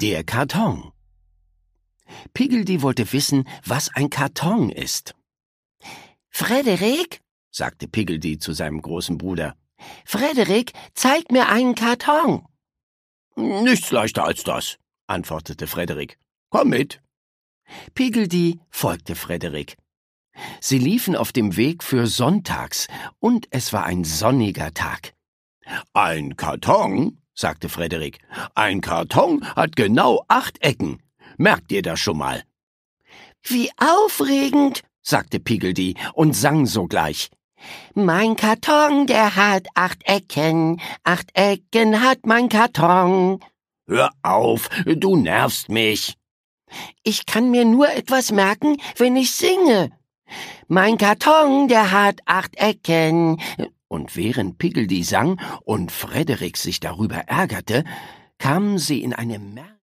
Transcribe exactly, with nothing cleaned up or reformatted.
Der Karton. Piggledy wollte wissen, was ein Karton ist. »Frederik«, sagte Piggledy zu seinem großen Bruder, »Frederik, zeig mir einen Karton.« »Nichts leichter als das«, antwortete Frederik. »Komm mit.« Piggledy folgte Frederik. Sie liefen auf dem Weg für sonntags, und es war ein sonniger Tag. »Ein Karton«, sagte Frederik, »ein Karton hat genau acht Ecken. Merkt ihr das schon mal?« »Wie aufregend«, sagte Piggledy und sang sogleich. »Mein Karton, der hat acht Ecken, acht Ecken hat mein Karton.« »Hör auf, du nervst mich.« »Ich kann mir nur etwas merken, wenn ich singe. Mein Karton, der hat acht Ecken.« Und während Piggledy sang und Frederik sich darüber ärgerte, kamen sie in eine Mer